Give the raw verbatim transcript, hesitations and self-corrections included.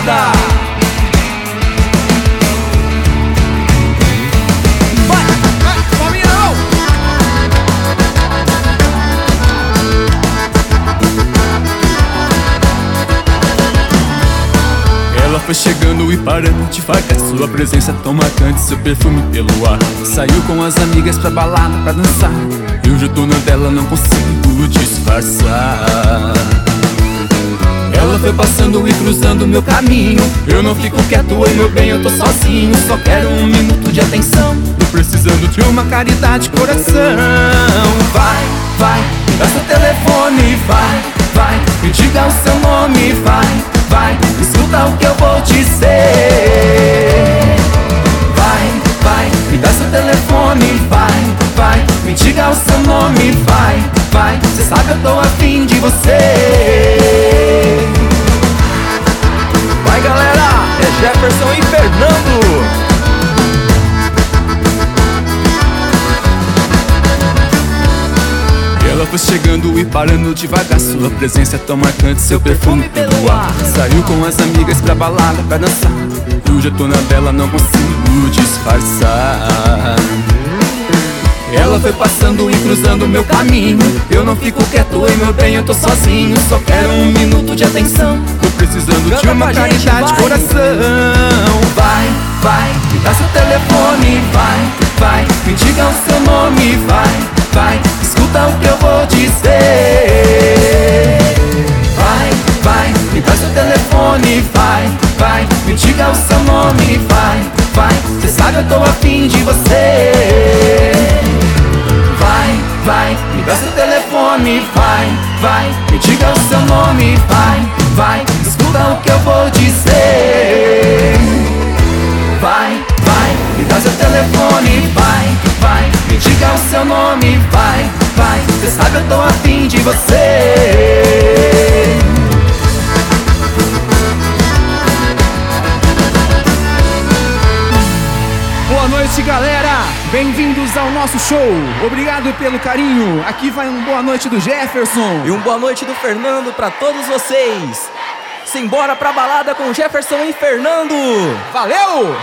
balada. Ela foi chegando e parando devagar, sua presença tão marcante, seu perfume pelo ar. Saiu com as amigas pra balada, pra dançar, e hoje eu tô na dela, não consigo disfarçar. Ela foi passando e cruzando meu caminho, eu não fico quieto, oi meu bem, eu tô sozinho. Só quero um minuto de atenção, tô precisando de uma caridade, coração. Vai, vai, me dá seu telefone, vai, vai, me diga o seu nome, vai, vai, escuta o que eu vou dizer. Vai, vai, me dá seu telefone, vai, vai, me diga o seu nome, vai, vai, cê sabe eu tô afim de você. Vai galera, é Jefferson e Fernando. Ela foi chegando e parando devagar, sua presença é tão marcante, seu perfume pelo ar. Saiu com as amigas pra balada, pra dançar, e hoje eu tô na dela, não consigo disfarçar. Ela foi passando e cruzando meu caminho, eu não fico quieto, oi meu bem, eu tô sozinho. Só quero um minuto de atenção, tô precisando de uma caridade, coração. Vai, vai, me dá seu telefone, vai, vai, me diga o seu nome, vai, vai, escuta o que eu vou dizer. Vai, vai, me dá seu telefone, vai, vai, me diga o seu nome, vai, vai, cê sabe eu tô afim de você. Vai, vai, me dá seu telefone, vai, vai, me diga o seu nome, vai, vai, escuta o que eu vou dizer. Vai, vai, me dá seu telefone, vai, vai, me diga o seu nome, vai, vai, cê sabe eu tô afim de você. Boa noite galera, bem-vindos ao nosso show. Obrigado pelo carinho. Aqui vai um boa noite do Jefferson E um boa noite do Fernando pra todos vocês. Simbora pra balada com Jefferson e Fernando. Valeu!